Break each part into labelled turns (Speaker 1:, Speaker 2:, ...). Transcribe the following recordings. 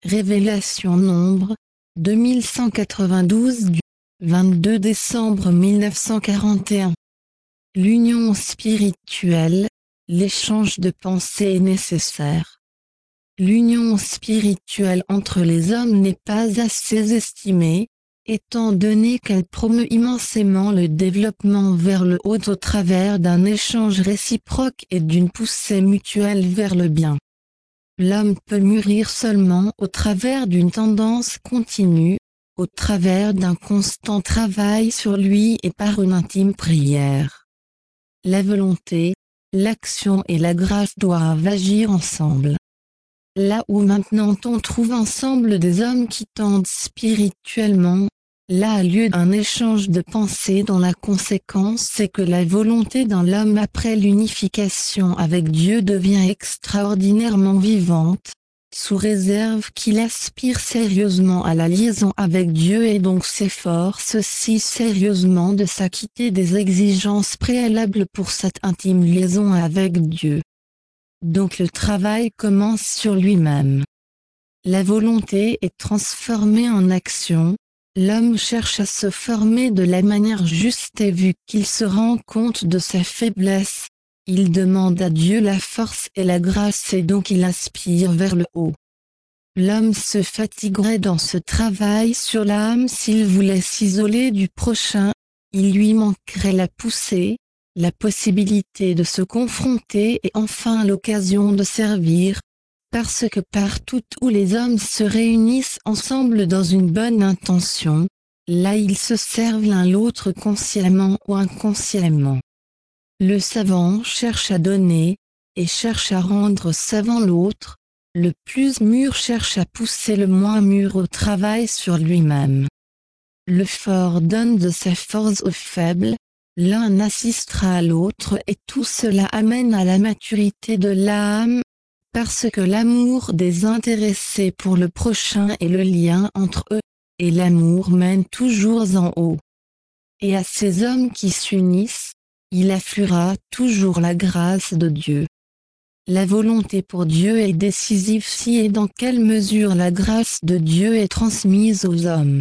Speaker 1: Révélation Nombre, 2192 du 22 décembre 1941. L'union spirituelle, l'échange de pensées est nécessaire. L'union spirituelle entre les hommes n'est pas assez estimée, étant donné qu'elle promeut immensément le développement vers le haut au travers d'un échange réciproque et d'une poussée mutuelle vers le bien. L'homme peut mûrir seulement au travers d'une tendance continue, au travers d'un constant travail sur lui et par une intime prière. La volonté, l'action et la grâce doivent agir ensemble. Là où maintenant on trouve ensemble des hommes qui tendent spirituellement, là a lieu un échange de pensées dont la conséquence c'est que la volonté dans l'homme après l'unification avec Dieu devient extraordinairement vivante, sous réserve qu'il aspire sérieusement à la liaison avec Dieu et donc s'efforce si sérieusement de s'acquitter des exigences préalables pour cette intime liaison avec Dieu. Donc le travail commence sur lui-même. La volonté est transformée en action, l'homme cherche à se former de la manière juste et vu qu'il se rend compte de sa faiblesse, il demande à Dieu la force et la grâce et donc il aspire vers le haut. L'homme se fatiguerait dans ce travail sur l'âme s'il voulait s'isoler du prochain, il lui manquerait la poussée, la possibilité de se confronter et enfin l'occasion de servir, parce que partout où les hommes se réunissent ensemble dans une bonne intention, là ils se servent l'un l'autre consciemment ou inconsciemment. Le savant cherche à donner, et cherche à rendre savant l'autre, le plus mûr cherche à pousser le moins mûr au travail sur lui-même. Le fort donne de sa force au faible, l'un assistera à l'autre et tout cela amène à la maturité de l'âme, parce que l'amour désintéressé pour le prochain est le lien entre eux, et l'amour mène toujours en haut. Et à ces hommes qui s'unissent, il affluera toujours la grâce de Dieu. La volonté pour Dieu est décisive si et dans quelle mesure la grâce de Dieu est transmise aux hommes.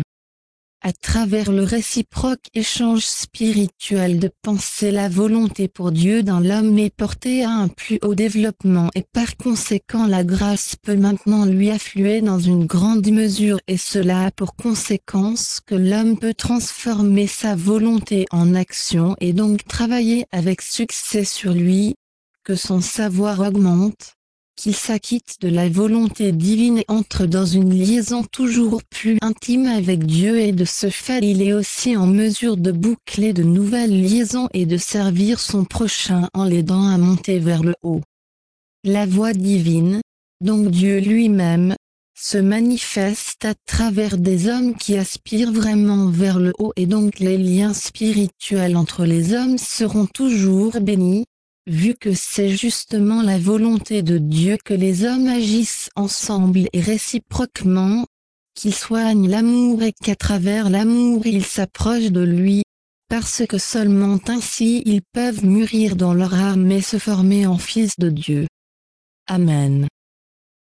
Speaker 1: À travers le réciproque échange spirituel de pensée, la volonté pour Dieu dans l'homme est portée à un plus haut développement et par conséquent la grâce peut maintenant lui affluer dans une grande mesure et cela a pour conséquence que l'homme peut transformer sa volonté en action et donc travailler avec succès sur lui, que son savoir augmente, qu'il s'acquitte de la volonté divine et entre dans une liaison toujours plus intime avec Dieu et de ce fait il est aussi en mesure de boucler de nouvelles liaisons et de servir son prochain en l'aidant à monter vers le haut. La voie divine, donc Dieu lui-même, se manifeste à travers des hommes qui aspirent vraiment vers le haut et donc les liens spirituels entre les hommes seront toujours bénis, vu que c'est justement la volonté de Dieu que les hommes agissent ensemble et réciproquement, qu'ils soignent l'amour et qu'à travers l'amour ils s'approchent de lui, parce que seulement ainsi ils peuvent mûrir dans leur âme et se former en fils de Dieu. Amen.